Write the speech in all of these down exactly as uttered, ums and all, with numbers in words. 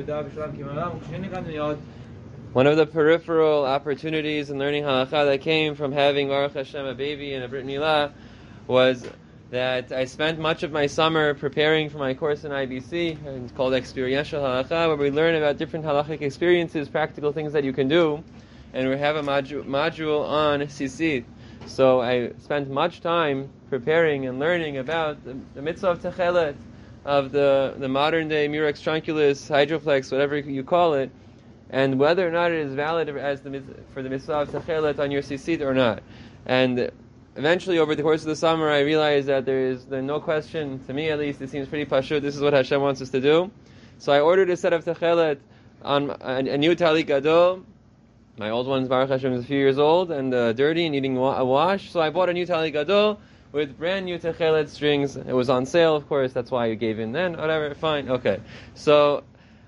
One of the peripheral opportunities in learning halakha that came from having Baruch Hashem a baby and a Brit Milah was that I spent much of my summer preparing for my course in I B C. It's called Experiential Halakha, where we learn about different halachic experiences, practical things that you can do, and we have a modu- module on Sisit. So I spent much time preparing and learning about the, the mitzvah of Techelet, of the, the modern day Murex trunculus, hydroplex, whatever you call it, and whether or not it is valid as the for the mitzvah of Techelet on your Sisit or not. And eventually, over the course of the summer, I realized that there is there no question, to me at least, it seems pretty pashut. This is what Hashem wants us to do. So I ordered a set of Techelet on a, a new Talit Gadol. My old one's Baruch Hashem is a few years old and uh, dirty, needing wa- a wash. So I bought a new Talit Gadol with brand new Techelet strings. It was on sale, of course. That's why you gave in then. Whatever, fine, okay. So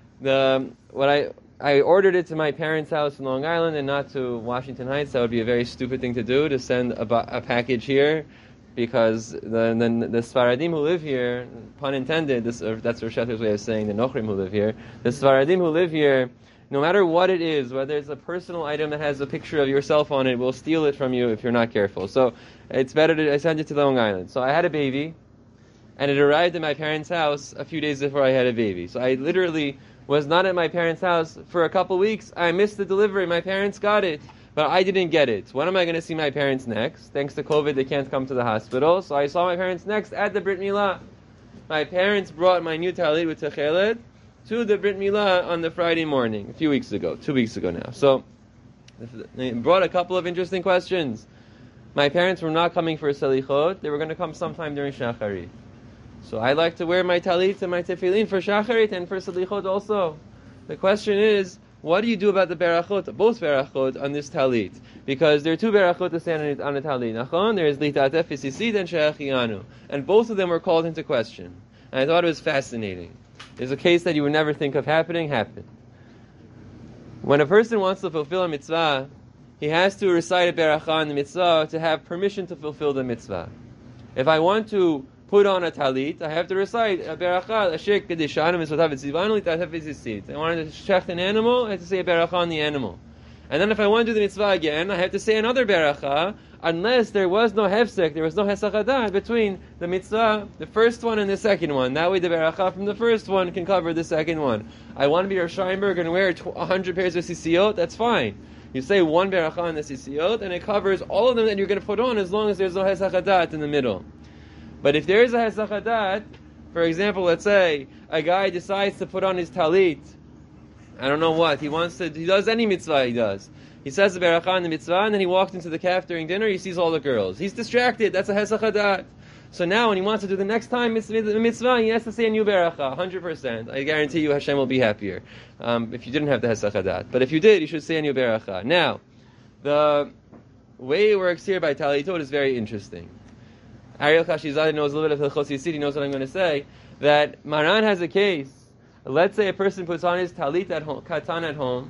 the what I I ordered it to my parents' house in Long Island and not to Washington Heights. That would be a very stupid thing to do, to send a, a package here, because the, the the Sfaradim who live here, pun intended, this, or that's Rosh Hashanah's way of saying the Nochrim who live here, the Sfaradim who live here, no matter what it is, whether it's a personal item that has a picture of yourself on it, will steal it from you if you're not careful. So it's better to I send it to Long Island. So I had a baby, and it arrived at my parents' house a few days before I had a baby. So I literally was not at my parents' house for a couple weeks. I missed the delivery. My parents got it, but I didn't get it. When am I going to see my parents next? Thanks to COVID, they can't come to the hospital. So I saw my parents next at the Brit Milah. My parents brought my new talit with Techelet to the Brit Milah on the Friday morning, a few weeks ago, two weeks ago now. So they brought a couple of interesting questions. My parents were not coming for Selichot. They were going to come sometime during Shacharit. So I like to wear my talit and my tefillin for shacharit and for selichot also. The question is, what do you do about the berachot, both berachot on this talit? Because there are two berachot to stand on a talit. Nachon, there is litatef isisid and she'achianu, and both of them were called into question. And I thought it was fascinating. There's a case that you would never think of happening, happened. When a person wants to fulfill a mitzvah, he has to recite a berachah in the mitzvah to have permission to fulfill the mitzvah. If I want to put on a talit, I have to recite a berachah, a shek kedishanu mitzvotav etzivanu litatef isisid. I wanted to shecht an animal, I have to say a berachah on the animal. And then if I want to do the mitzvah again, I have to say another berachah, unless there was no hefsek, there was no hesach hadat between the mitzvah, the first one and the second one. That way the berachah from the first one can cover the second one. I want to be Rosh Steinberg and wear one hundred pairs of sisiyot, that's fine. You say one berachah on the sisiyot, and it covers all of them that you're going to put on as long as there's no hesach hadat in the middle. But if there is a hesach hadat, for example, let's say a guy decides to put on his talit, I don't know what, he wants to, he does any mitzvah he does. He says the berachah in the mitzvah, and then he walks into the caf during dinner, he sees all the girls. He's distracted, that's a hesach hadat. So now when he wants to do the next time mitzvah, mitzvah he has to say a new berachah, one hundred percent. I guarantee you Hashem will be happier um, if you didn't have the hesach hadat. But if you did, you should say a new berachah. Now, the way it works here by talitot is very interesting. Ariel Kashizadeh knows a little bit of Hilchos Yisid, he knows what I'm going to say, that Maran has a case. Let's say a person puts on his talit at home, katan at home,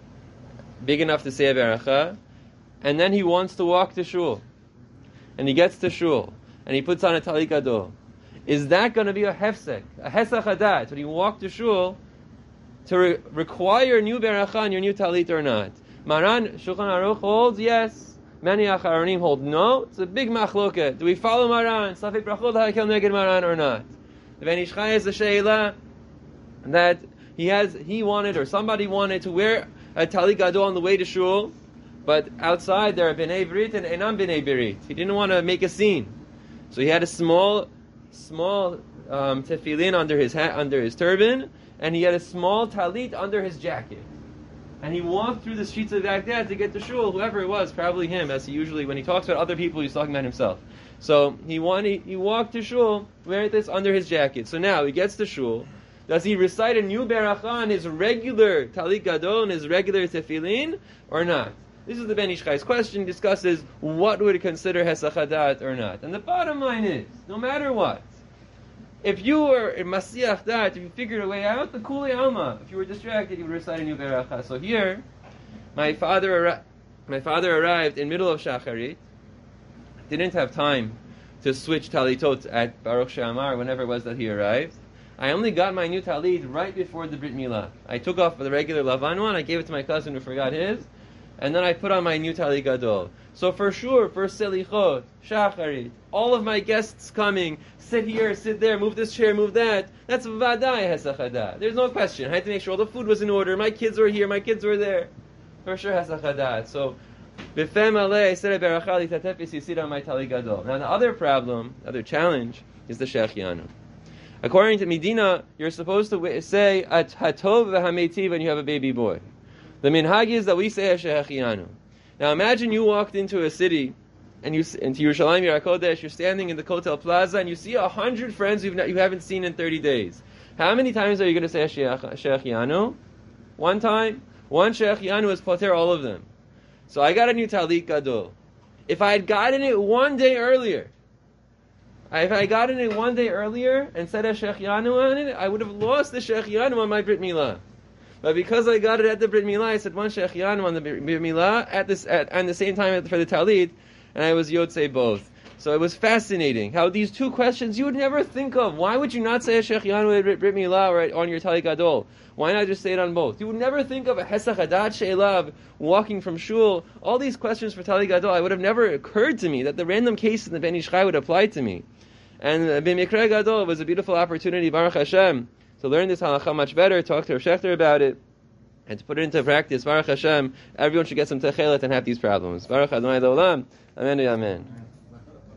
big enough to say a beracha, and then he wants to walk to shul. And he gets to shul, and he puts on a talit gadol. Is that going to be a hefsek, a hesach hadat, when you walk to shul, to re- require new beracha on your new talit or not? Maran, Shulchan Aruch holds, yes. Many Acharonim hold no. It's a big machloket. Do we follow Maran? Safei brachot ha'kel neged Maran or not? The Ben Ish Chai is a sheila that he has, he wanted or somebody wanted to wear a talit gadol on the way to shul, but outside there are bnei brit and enam bnei brit. He didn't want to make a scene, so he had a small, small um, tefillin under his hat, under his turban, and he had a small talit under his jacket. And he walked through the streets of Baghdad to get to shul, whoever it was, probably him, as he usually, when he talks about other people, he's talking about himself. So he wanted, he walked to shul, wearing this under his jacket. So now he gets to shul. Does he recite a new berachah on his regular talit gadol and his regular tefillin, or not? This is the Ben Ish Chai's question. Discusses what would consider hesach hadat or not. And the bottom line is, no matter what, if you were in Masiach Dat, if you figured a way out, the Kulei Alma. If you were distracted, you would recite a new beracha. So here, my father, arri- my father arrived in middle of Shacharit. Didn't have time to switch talitot at Baruch She'amar, whenever it was that he arrived. I only got my new talit right before the Brit Milah. I took off the regular Lavan one, I gave it to my cousin who forgot his, and then I put on my new talit gadol. So for sure, for selichot, shacharit, all of my guests coming, sit here, sit there, move this chair, move that, that's vadai hesach hadat. There's no question. I had to make sure all the food was in order, my kids were here, my kids were there. For sure hesach hadat. So, b'fem alei, sere berachali tatefis yisid on my talit gadol. Now the other problem, other challenge, is the shechianu. According to Medina, you're supposed to say at hatov v'hameitiv when you have a baby boy. The minhag is that we say shechianu. Now imagine you walked into a city, and you into Yerushalayim Yer HaKodesh, you're standing in the Kotel Plaza, and you see a hundred friends you've not, you haven't seen in thirty days. How many times are you going to say shechianu? One time. One shechianu is poter all of them. So I got a new talit gadol. If I had gotten it one day earlier, if I got it one day earlier and said a shechianu on it, I would have lost the shechianu on my Brit Milah. But because I got it at the Brit Milah, I said one shechianu on the Brit Milah at this at, at the same time for the talit, and I was yotzei both. So it was fascinating how these two questions you would never think of. Why would you not say a shechianu at Brit Milah or on your talit gadol? Why not just say it on both? You would never think of a hesach hadat she'elav, walking from shul. All these questions for talit gadol, I would have never occurred to me that the random case in the Ben Ish Chai would apply to me. And b'mikra gadol was a beautiful opportunity, Baruch Hashem, to learn this halacha much better, talk to Rav Shechter about it, and to put it into practice. Baruch Hashem, everyone should get some techelet and have these problems. Baruch Adonai L'olam, Amen, Amen.